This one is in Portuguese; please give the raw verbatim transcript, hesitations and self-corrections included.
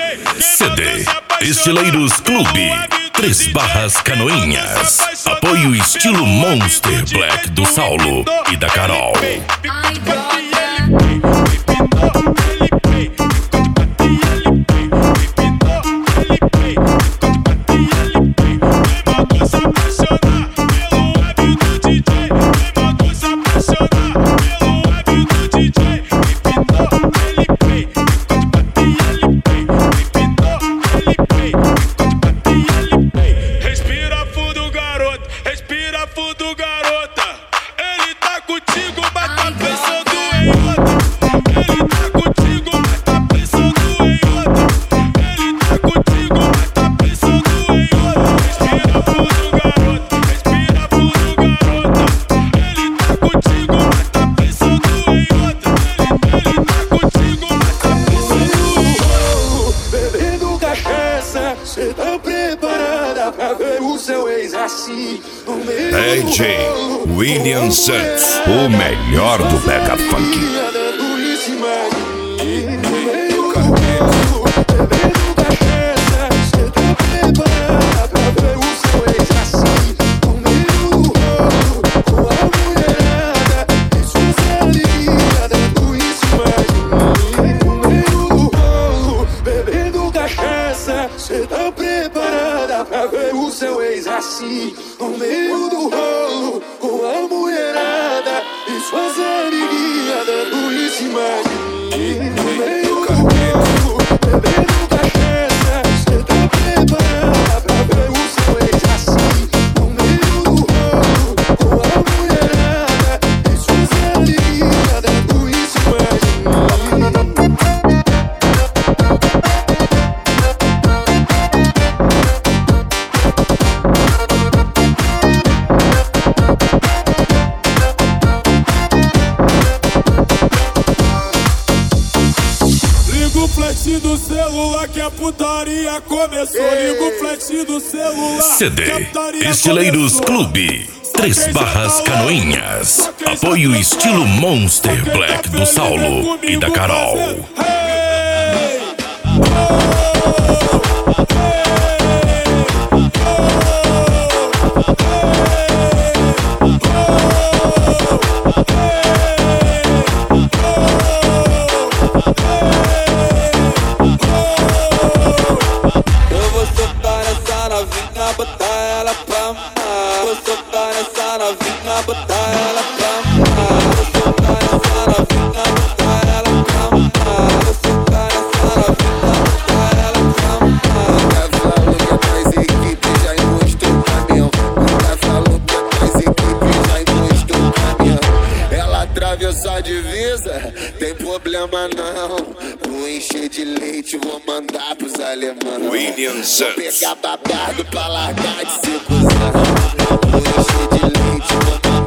C D Estileiros Clube, Três Barras Canoinhas. Apoio estilo Monster Black do Saulo e da Carol. Cê tá preparada pra ver o seu ex assim? D J William Santos, o melhor do Pega Funk. Cê tá preparada pra ver o seu ex assim, no meio do rolo, com a mulherada e suas amiguinhas dando em cima de mim. No meio do rolo, bebendo cachaça. Cê tá preparada pra ver o seu ex assim, no meio do rolo, com a mulherada e suas amiguinhas dando em cima de mim. Flash do celular que a putaria começou. Liga o flash do celular. C D Estileiros Clube, Três Barras Canoinhas. Apoio estilo Monster Black do Saulo e da Carol. Botar ela pra mamar. Vou soltar essa novinha, botar ela pra mamar. Vou soltar essa novinha, botar ela pra mamar. Vou soltar essa novinha, botar ela pra mamar. Nunca falou que mais equipe já encostou o caminhão. Nunca falou que mais equipe já encostou o caminhão. Ela atravessou a divisa, tem problema não. Vou encher de leite, vou mandar pros alemães. William Santos. Vou pegar babado pra largar de ser cuzão. Vou encher de leite, vou mandar